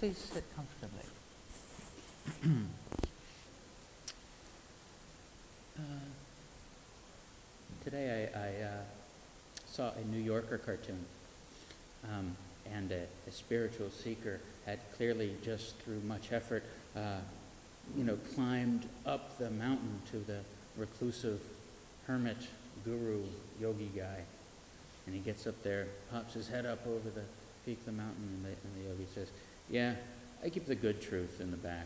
please sit comfortably. Today I saw a New Yorker cartoon, and a spiritual seeker had clearly, just through much effort, climbed up the mountain to the reclusive hermit guru yogi guy. And he gets up there, pops his head up over the peak of the mountain, and the yogi says, "Yeah, I keep the good truth in the back."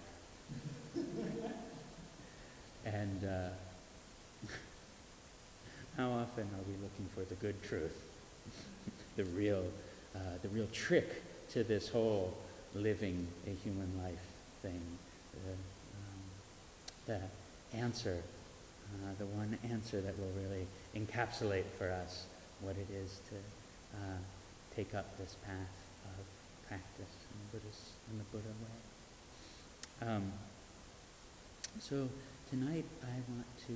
And how often are we looking for the good truth, the real trick to this whole living a human life thing, the answer, the one answer that will really encapsulate for us what it is to take up this path of practice in the Buddha way. So tonight I want to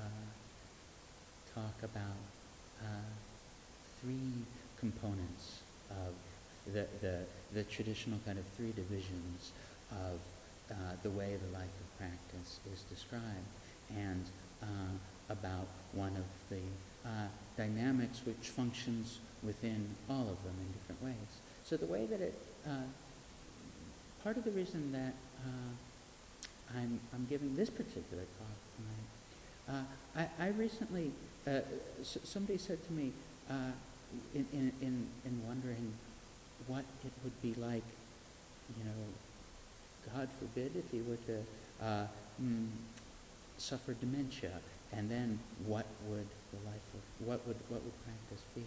talk about three components of the traditional kind of three divisions of the way the life of practice is described, and about one of the dynamics which functions within all of them in different ways. So the way that part of the reason that I'm giving this particular talk tonight, I recently, somebody said to me, in wondering what it would be like, God forbid, if he were to suffer dementia, and then what would practice be?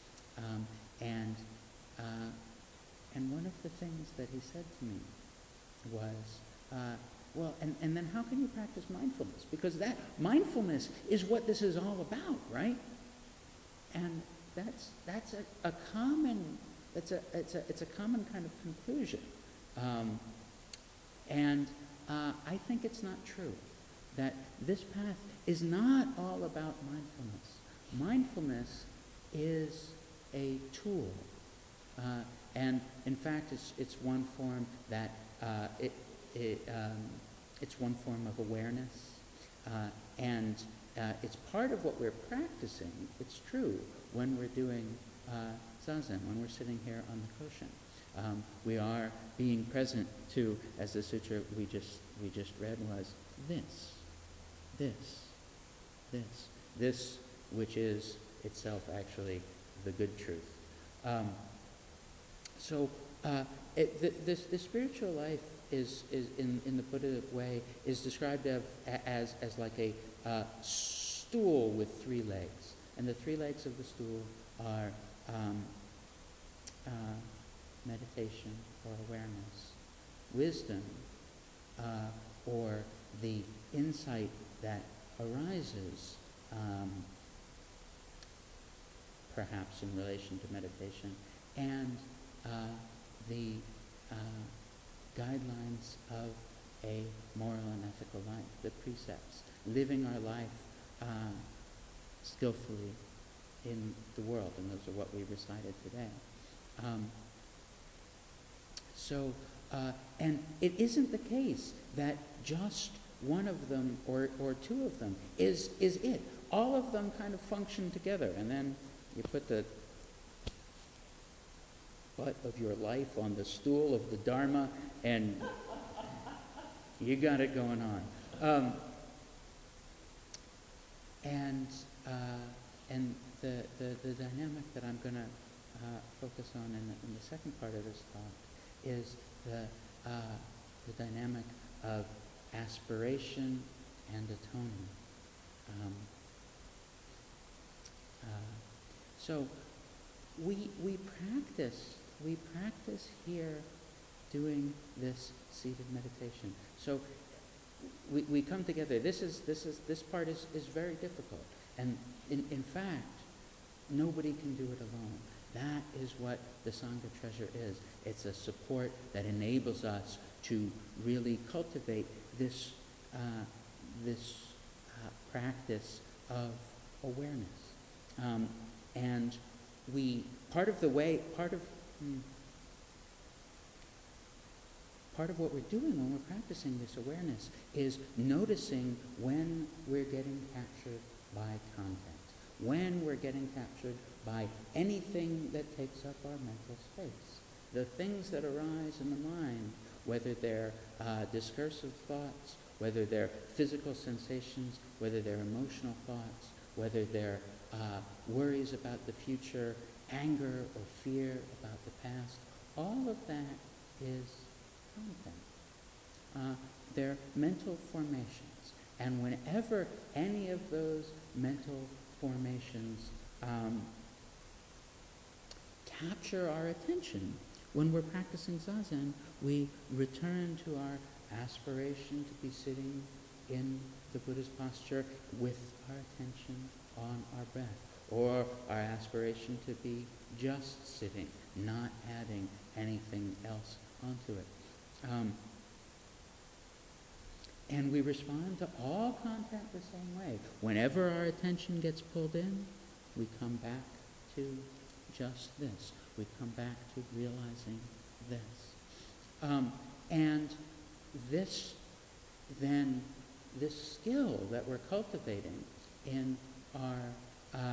And one of the things that he said to me was, well, and then how can you practice mindfulness? Because that mindfulness is what this is all about, right? And that's a common kind of conclusion, and I think it's not true that this path is not all about mindfulness. Mindfulness is a tool, and in fact, it's one form that it's one form of awareness, and it's part of what we're practicing. It's true when we're doing zazen, when we're sitting here on the koshin. We are being present to, as the sutra we just read was, this which is itself actually the good truth. The spiritual life is in the Buddha way is described as like a stool with three legs, and the three legs of the stool are meditation or awareness, wisdom, or the insight that arises perhaps in relation to meditation, and the guidelines of a moral and ethical life, the precepts, living our life skillfully in the world, and those are what we recited today. And it isn't the case that just one of them or two of them is it. All of them kind of function together, and then you put the butt of your life on the stool of the Dharma, and you got it going on. And the dynamic that I'm going to focus on in the second part of this talk is the dynamic of aspiration and atonement. So we practice here doing this seated meditation. So we come together. This part is very difficult, and in fact, nobody can do it alone. That is what the Sangha treasure is. It's a support that enables us to really cultivate this practice of awareness. And part of what we're doing when we're practicing this awareness is noticing when we're getting captured by content, when we're getting captured by anything that takes up our mental space. The things that arise in the mind, whether they're discursive thoughts, whether they're physical sensations, whether they're emotional thoughts, whether they're worries about the future, anger or fear about the past, all of that is content. They're mental formations. And whenever any of those mental formations capture our attention, when we're practicing Zazen, we return to our aspiration to be sitting in the Buddha's posture with our attention on our breath, or our aspiration to be just sitting, not adding anything else onto it. And we respond to all content the same way. Whenever our attention gets pulled in, we come back to just this. We come back to realizing this. And this, then, this skill that we're cultivating in our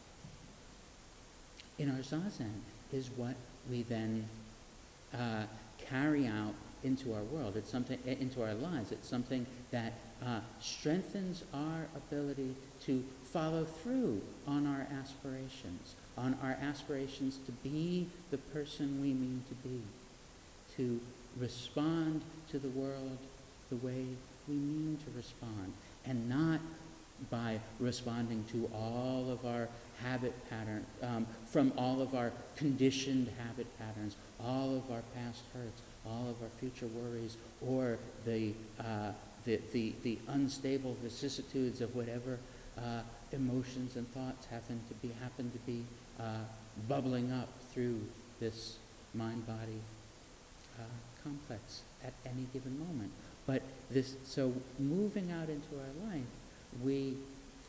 Zazen is what we then carry out into our world. It's something, into our lives. It's something that strengthens our ability to follow through on our aspirations to be the person we mean to be, to respond to the world the way we mean to respond, and not by responding to all of our habit patterns, from all of our conditioned habit patterns, all of our past hurts, all of our future worries, or the unstable vicissitudes of whatever emotions and thoughts happen to be bubbling up through this mind-body complex at any given moment. But so moving out into our life, we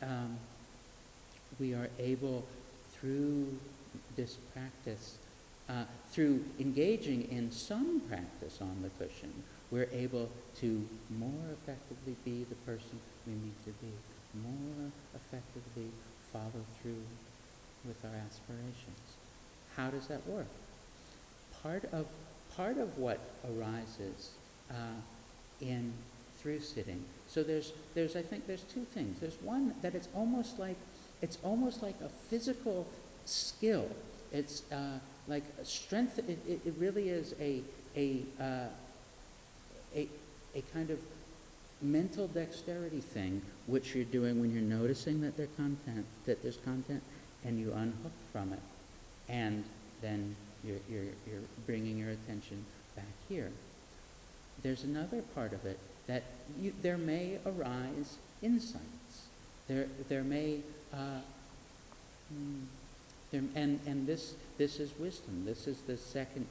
are able, through this practice, through engaging in some practice on the cushion, we're able to more effectively be the person we need to be, more effectively follow through with our aspirations. How does that work? Part of what arises through sitting. So I think there's two things. There's one that it's almost like a physical skill. It's like a strength. It really is a kind of mental dexterity thing, which you're doing when you're noticing that there's content, and you unhook from it, and then you're bringing your attention back here. There's another part of it that there may arise insights. There may and this is wisdom. This is the second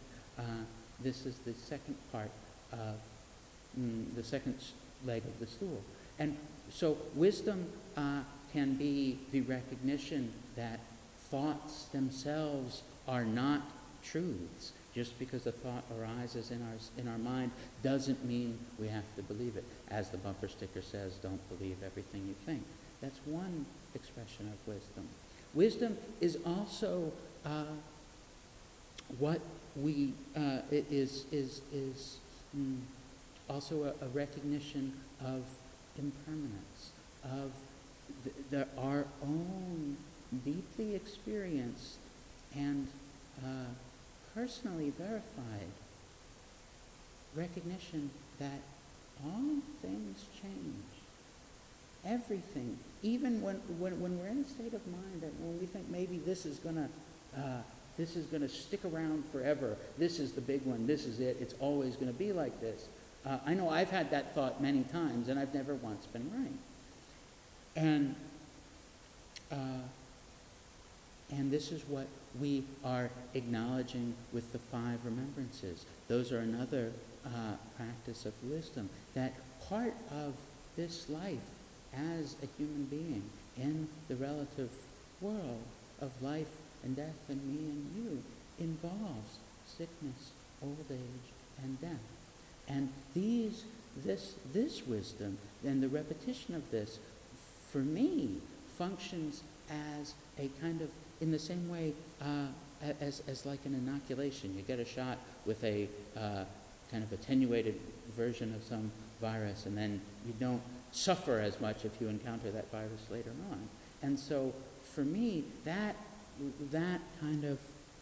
part of the second leg of the stool. And so wisdom can be the recognition that thoughts themselves are not truths. Just because a thought arises in our mind doesn't mean we have to believe it. As the bumper sticker says, don't believe everything you think. That's one expression of wisdom. Wisdom is also what we also a recognition of impermanence, of our own deeply experienced and personally verified recognition that all things change. Everything, even when we're in a state of mind that when we think maybe this is gonna stick around forever, this is the big one, this is it, it's always gonna be like this. I know I've had that thought many times, and I've never once been right. And this is what we are acknowledging with the 5 remembrances. Those are another practice of wisdom, that part of this life as a human being in the relative world of life and death and me and you involves sickness, old age, and death. And this wisdom and the repetition of this, for me, functions as a kind of, in the same way as like an inoculation. You get a shot with a kind of attenuated version of some virus, and then you don't suffer as much if you encounter that virus later on. And so, for me, that kind of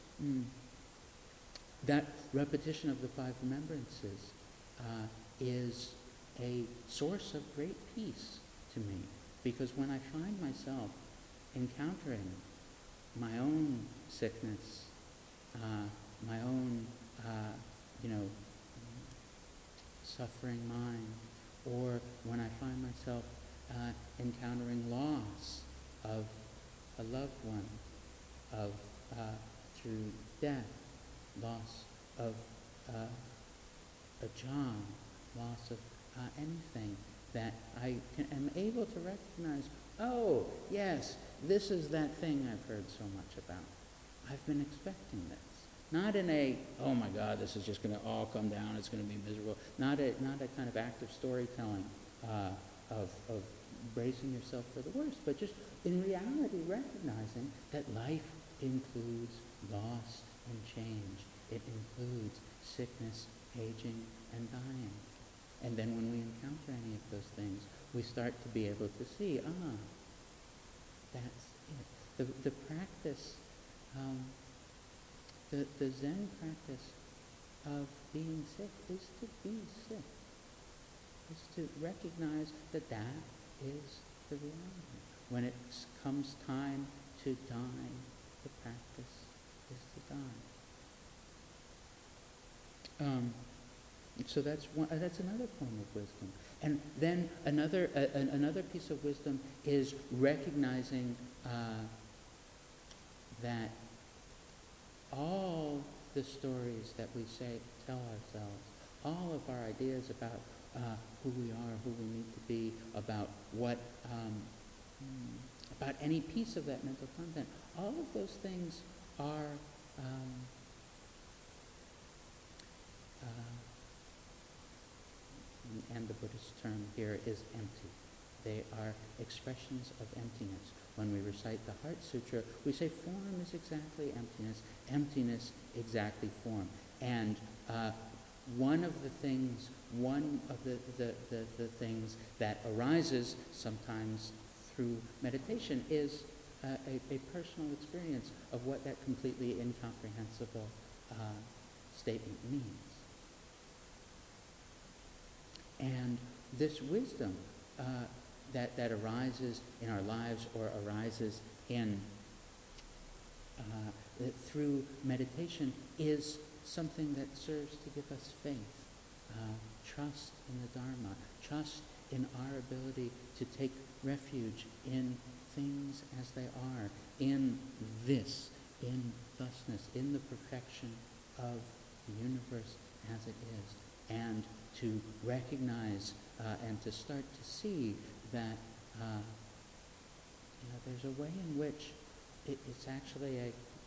that repetition of the five remembrances is a source of great peace to me, because when I find myself encountering my own sickness, my own, suffering mind, or when I find myself encountering loss of a loved one, of through death, loss of a job, loss of anything, that I am able to recognize, oh, yes, this is that thing I've heard so much about. I've been expecting this. Not in a, oh my God, this is just going to all come down, it's going to be miserable. Not a kind of active storytelling of bracing yourself for the worst, but just in reality recognizing that life includes loss and change. It includes sickness, aging, and dying. And then when we encounter any of those things, we start to be able to see, that's it. The practice, the Zen practice of being sick is to be sick. Is to recognize that is the reality. When it comes time to die, the practice is to die. So that's another form of wisdom. And then another piece of wisdom is recognizing that all the stories that we tell ourselves, all of our ideas about who we are, who we need to be, about what, about any piece of that mental content, all of those things are and the Buddhist term here is empty. They are expressions of emptiness. When we recite the Heart Sutra, we say form is exactly emptiness, emptiness exactly form. And one of the things that arises sometimes through meditation is a personal experience of what that completely incomprehensible statement means. And this wisdom that arises in our lives or arises in through meditation is something that serves to give us faith, trust in the Dharma, trust in our ability to take refuge in things as they are, in this, in thusness, in the perfection of the universe as it is, and to recognize and to start to see that there's a way in which it's actually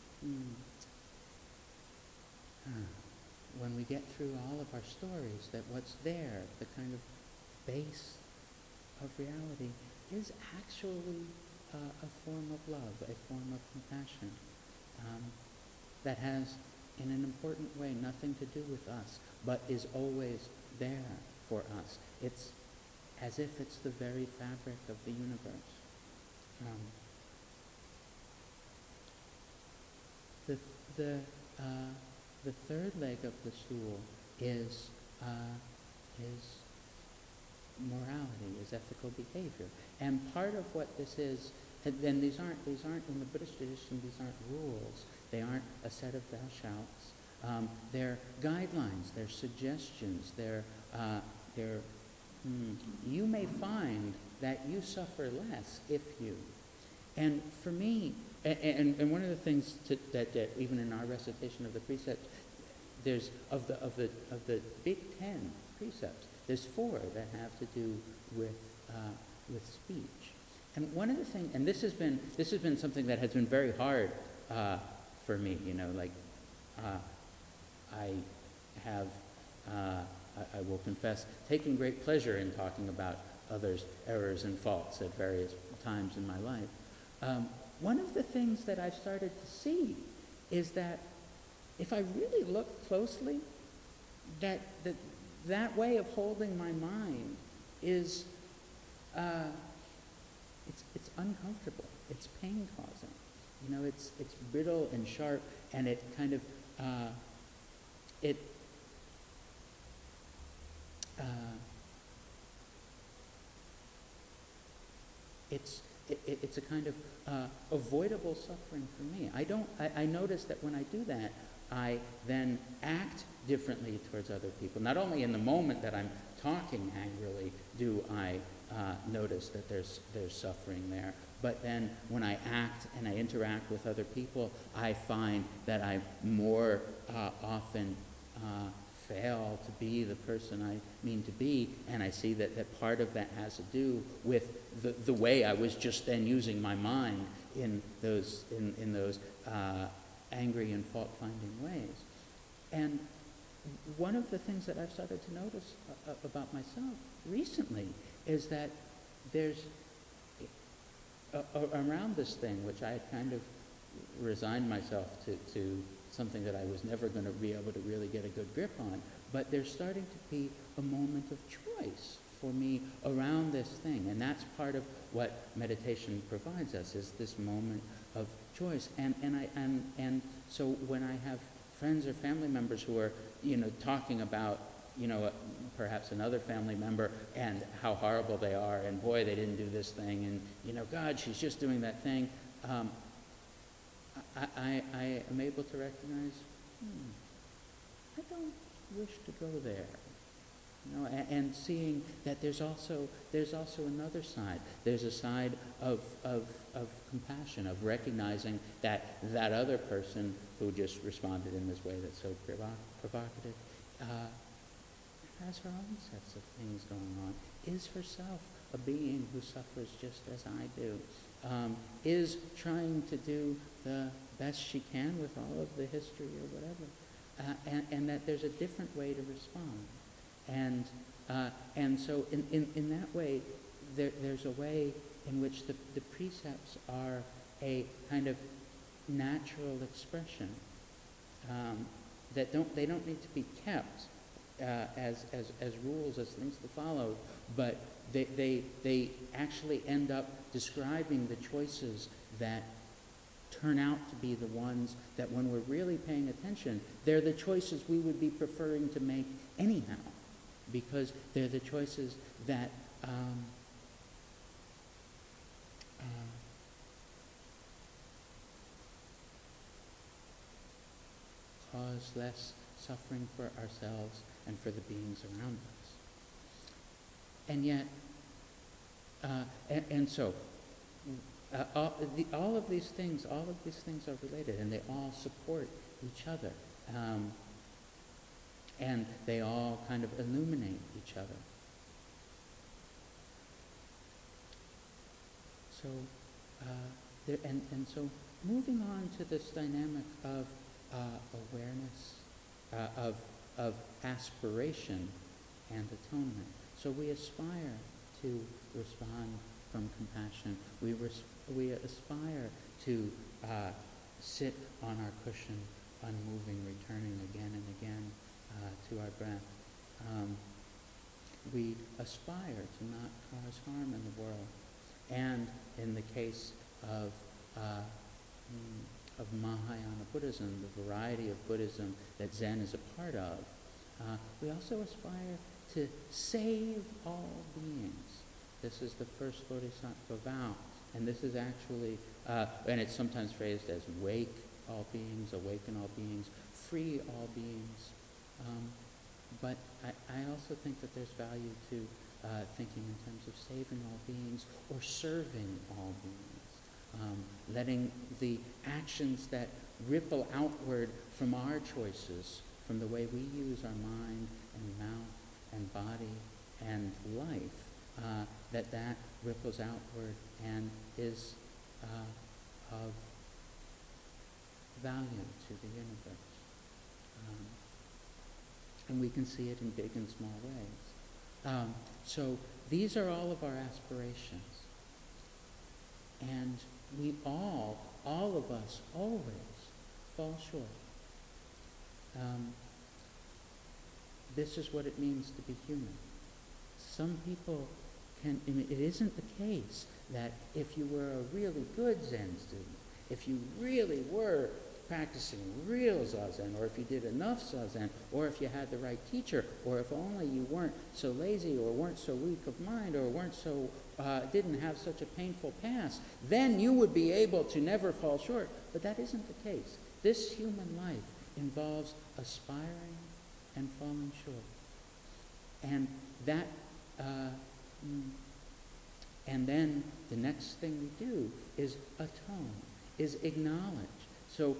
when we get through all of our stories, that what's there, the kind of base of reality, is actually a form of love, a form of compassion that has, in an important way, nothing to do with us, but is always there for us. It's as if it's the very fabric of the universe. The third leg of the stool is morality, is ethical behavior, and part of what this is. And these aren't in the Buddhist tradition. These aren't rules. They aren't a set of thou shalts. They're guidelines. They're suggestions. They're you may find that you suffer less if you. And for me, and one of the things that even in our recitation of the precepts, there's of the big 10 precepts, there's 4 that have to do with speech. And one of the things, and this has been something that has been very hard for me. I have I will confess, taking great pleasure in talking about others' errors and faults at various times in my life. One of the things that I've started to see is that if I really look closely, that way of holding my mind is it's uncomfortable. It's pain-causing. You know, it's brittle and sharp, and it kind of it's a kind of avoidable suffering for me. I notice that when I do that, I then act differently towards other people. Not only in the moment that I'm talking angrily do I notice that there's suffering there, but then when I act and I interact with other people, I find that I more often fail to be the person I mean to be, and I see that part of that has to do with the way I was just then using my mind in those angry and fault-finding ways. And one of the things that I've started to notice about myself recently is that there's around this thing, which I had kind of resigned myself to something that I was never going to be able to really get a good grip on, but there's starting to be a moment of choice for me around this thing, and that's part of what meditation provides us, is this moment of choice. And so when I have friends or family members who are, talking about, perhaps another family member and how horrible they are, and boy, they didn't do this thing, and God, she's just doing that thing. I am able to recognize, I don't wish to go there. And seeing that there's also another side. There's a side of compassion, of recognizing that other person who just responded in this way that's so provocative has her own sets of things going on, is herself a being who suffers just as I do, is trying to do the best she can with all of the history or whatever, and that there's a different way to respond. And so in that way, there's a way in which the precepts are a kind of natural expression that they don't need to be kept as rules, as things to follow, but they actually end up describing the choices that turn out to be the ones that, when we're really paying attention, they're the choices we would be preferring to make anyhow, because they're the choices that cause less suffering for ourselves and for the beings around us. And yet, so all of these things are related, and they all support each other, and they all kind of illuminate each other. So, so moving on to this dynamic of awareness, of aspiration and atonement. So we aspire to respond from compassion. We aspire to sit on our cushion, unmoving, returning again and again to our breath. We aspire to not cause harm in the world. And in the case of Mahayana Buddhism, the variety of Buddhism that Zen is a part of, we also aspire to save all beings. This is the first Bodhisattva vow, and this is actually, and it's sometimes phrased as wake all beings, awaken all beings, free all beings. But I also think that there's value to thinking in terms of saving all beings or serving all beings, letting the actions that ripple outward from our choices, from the way we use our mind and mouth and body and life, that ripples outward and is of value to the universe. And we can see it in big and small ways. So these are all of our aspirations. And we all of us, always fall short. This is what it means to be human. Some people can, it isn't the case that if you were a really good Zen student, if you really were practicing real Zazen, or if you did enough Zazen, or if you had the right teacher, or if only you weren't so lazy, or weren't so weak of mind, or weren't so, didn't have such a painful past, then you would be able to never fall short. But that isn't the case. This human life involves aspiring and falling short. And that, and then the next thing we do is atone, is acknowledge. So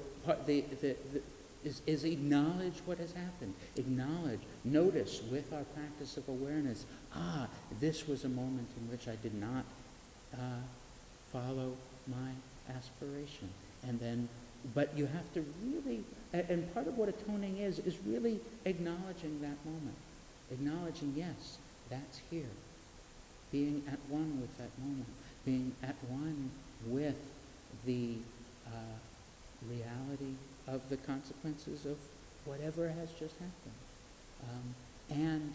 is acknowledge what has happened. Acknowledge, notice with our practice of awareness, this was a moment in which I did not follow my aspiration. And then, but you have to really, and part of what atoning is really acknowledging that moment. Acknowledging, yes, that's here. Being at one with that moment. Being at one with the reality of the consequences of whatever has just happened.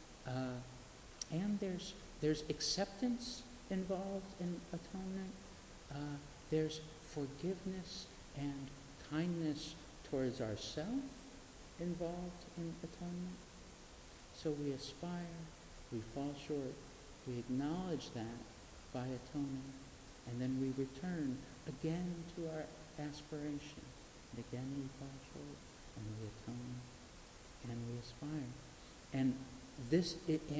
And there's acceptance involved in atonement. There's forgiveness and kindness towards ourselves involved in atonement. So we aspire, we fall short, we acknowledge that by atoning, and then we return again to our aspiration. And again we fall short, and we atone, and we aspire. And this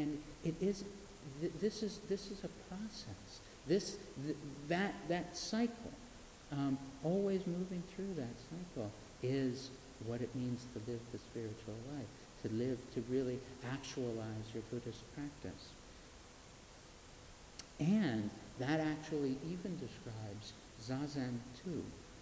is a process. That cycle, always moving through that cycle, is what it means to live the spiritual life. To live, to really actualize your Buddhist practice. And that actually even describes Zazen too.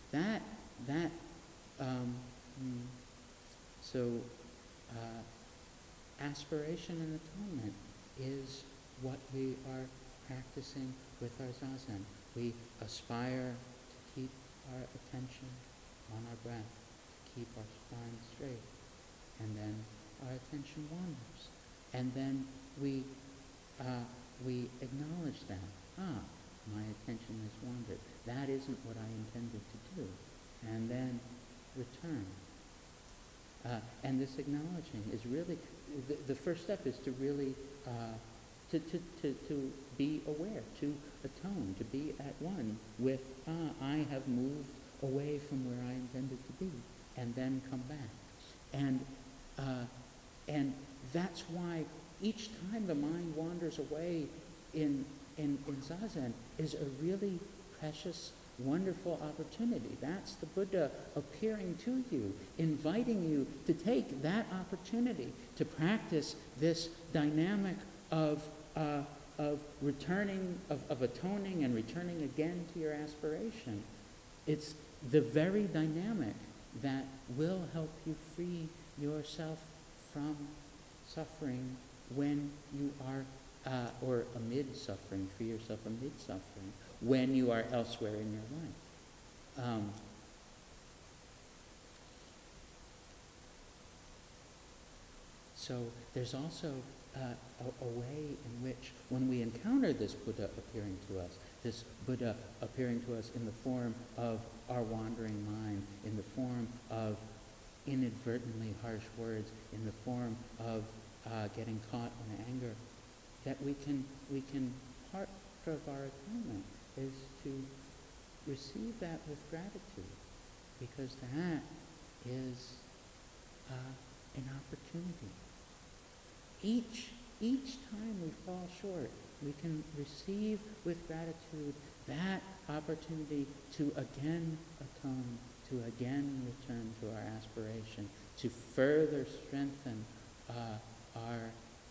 Aspiration and atonement is what we are practicing with our Zazen. We aspire to keep our attention on our breath, to keep our spine straight, and then our attention wanders. And then we acknowledge that. My attention has wandered. That isn't what I intended to do. And then return. And this acknowledging is really, the first step is to really, to be aware, to atone, to be at one with, I have moved away from where I intended to be, and then come back. And that's why each time the mind wanders away in Zazen is a really precious, wonderful opportunity. That's the Buddha appearing to you, inviting you to take that opportunity to practice this dynamic of returning, of atoning and returning again to your aspiration. It's the very dynamic that will help you free yourself from suffering when you are, or amid suffering, free yourself amid suffering, when you are elsewhere in your life. So there's also a way in which, when we encounter this Buddha appearing to us, this Buddha appearing to us in the form of our wandering mind, in the form of inadvertently harsh words, in the form of getting caught in anger, that we can part of our atonement is to receive that with gratitude, because that is an opportunity. Each time we fall short, we can receive with gratitude that opportunity to again atone, to again return to our aspiration, to further strengthen our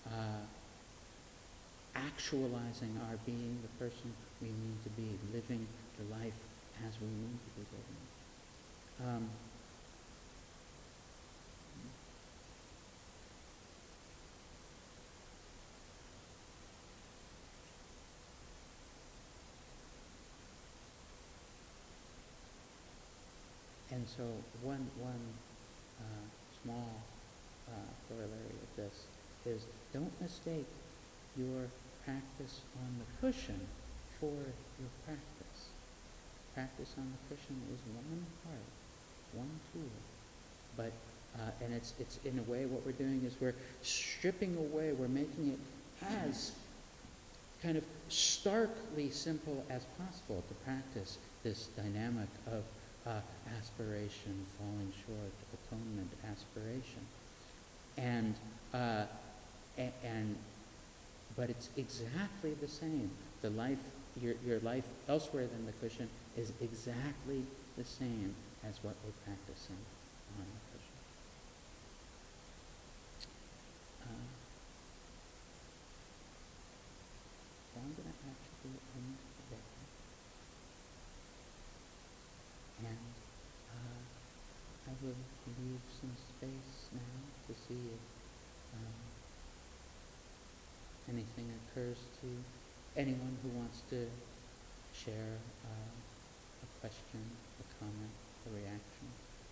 actualizing our being the person we need to be, living the life as we need to be living. and so one small corollary of this is don't mistake your practice on the cushion for your practice. Practice on the cushion is one part, one tool, but and it's in a way what we're doing is we're stripping away, we're making it as kind of starkly simple as possible to practice this dynamic of aspiration, falling short, atonement, aspiration, but it's exactly the same. The life, your life elsewhere than the cushion is exactly the same as what we're practicing on the cushion. So I'm going to actually end there. And I will leave some space now to see if anything occurs to anyone who wants to share a question, a comment, a reaction.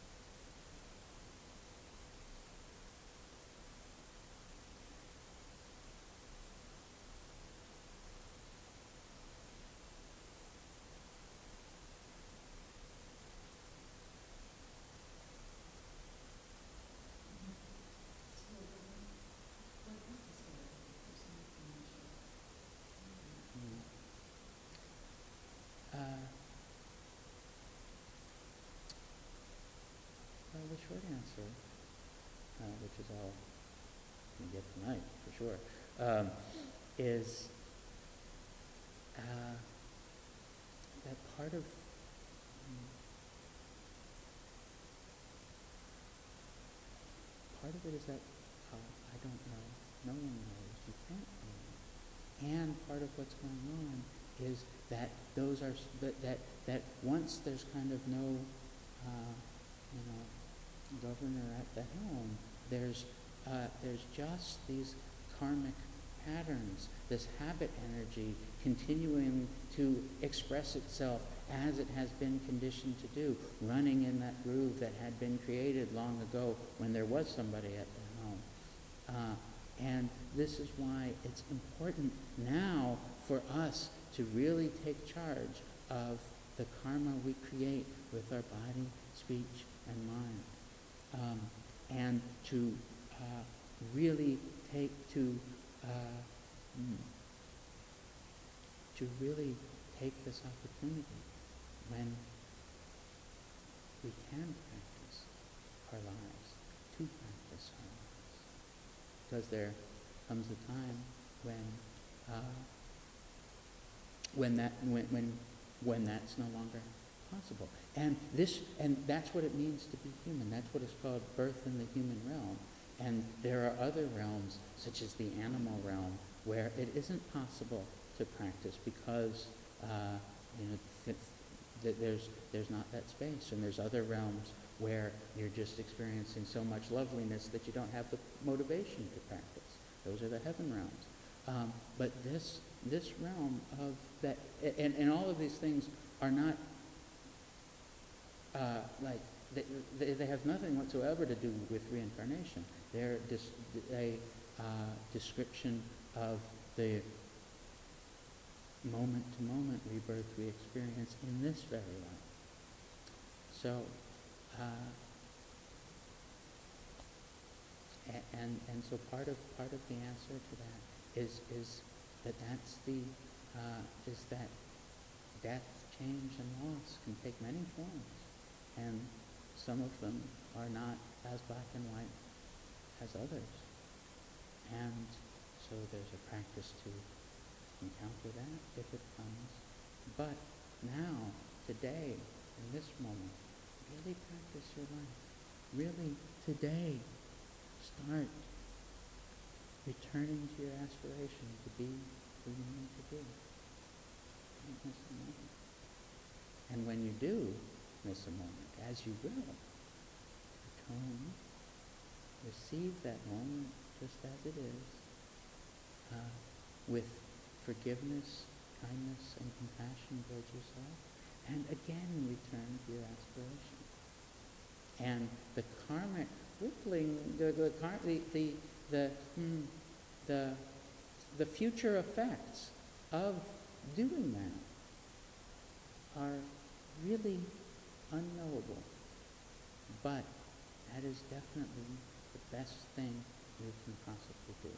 Well, the short answer, which is all we get tonight for sure, is that part of it is that I don't know, no one knows, you can't know, and part of what's going on is that those are that once there's kind of no governor at the helm, there's just these karmic patterns, this habit energy continuing to express itself as it has been conditioned to do, running in that groove that had been created long ago when there was somebody at the helm. And this is why it's important now for us to really take charge of the karma we create with our body, speech, and mind, and to really take this opportunity when we can practice our lives, to practice our lives, because there comes a time when that's no longer possible. And that's what it means to be human. That's what is called birth in the human realm. And there are other realms, such as the animal realm, where it isn't possible to practice because there's not that space. And there's other realms where you're just experiencing so much loveliness that you don't have the motivation to practice. Those are the heaven realms. But this realm of that, and all of these things are not they have nothing whatsoever to do with reincarnation. They're a description of the moment-to-moment rebirth we experience in this very life. So, and so part of the answer to that is that is that death, change, and loss can take many forms, and some of them are not as black and white as others. And so there's a practice to encounter that if it comes. But now, today, in this moment, really practice your life. Really, today, start returning to your aspiration to be who you need to be. Don't miss a moment. And when you do miss a moment, as you will, atone, receive that moment just as it is, with forgiveness, kindness, and compassion towards yourself, and again return to your aspiration. And the karmic rippling, the future effects of doing that are really unknowable. But that is definitely the best thing you can possibly do.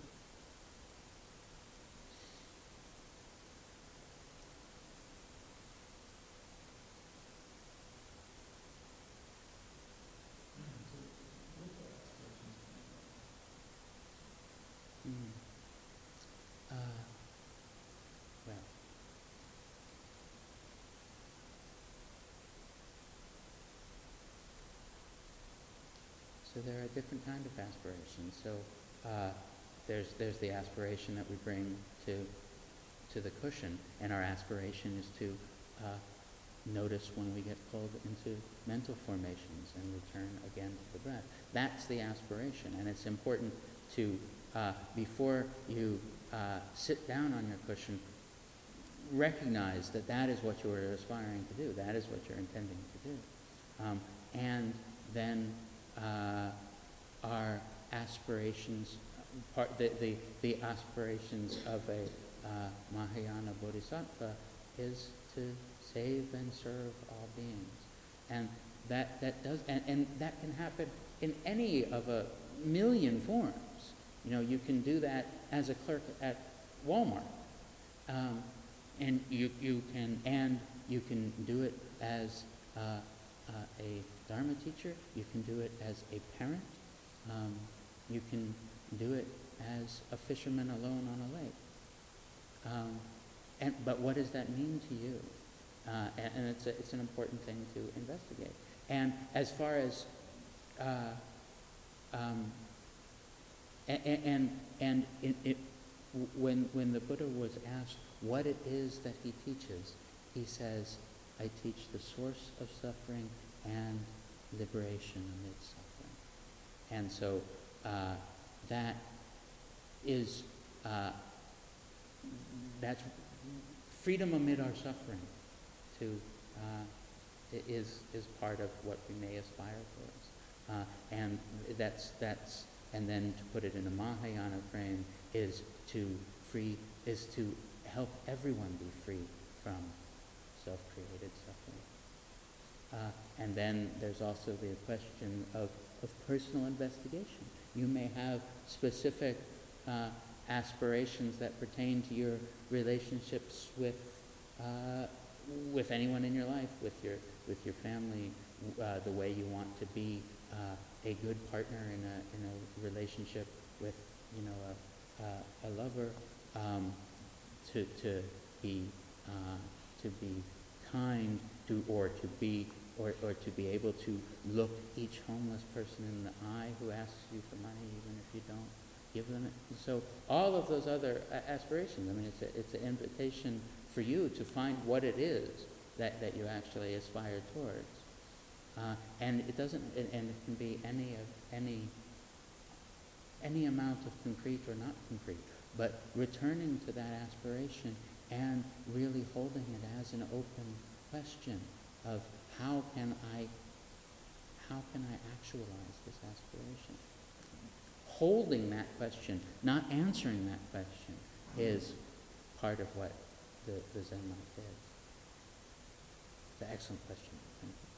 Mm. Well, so there are different kinds of aspirations. So there's the aspiration that we bring to the cushion, and our aspiration is to notice when we get pulled into mental formations and return again to the breath. That's the aspiration, and it's important to, before you sit down on your cushion, recognize that that is what you're aspiring to do. That is what you're intending to do. And then our aspirations, the aspirations of a Mahayana Bodhisattva is to save and serve all beings. And that does, and that can happen in any of a million forms. You know, you can do that as a clerk at Walmart. And you can do it as a Dharma teacher. You can do it as a parent. You can do it as a fisherman alone on a lake. But what does that mean to you? And it's an important thing to investigate. And as far as when the Buddha was asked what it is that he teaches, he says, "I teach the source of suffering and liberation amid suffering." And so that is that's freedom amid our suffering. Is part of what we may aspire towards, and and then to put it in a Mahayana frame is to help everyone be free from self-created suffering. And then there's also the question of personal investigation. You may have specific aspirations that pertain to your relationships with anyone in your life, with your family, the way you want to be a good partner in a relationship with a lover, to be kind, or to be able to look each homeless person in the eye who asks you for money, even if you don't give them it. So all of those other aspirations. I mean, it's an invitation for you to find what it is that you actually aspire towards, and it doesn't, and it can be any amount of concrete or not concrete, but returning to that aspiration and really holding it as an open question of how can I actualize this aspiration? Holding that question, not answering that question, is part of what the Zen life is. It's an excellent question. Thank you.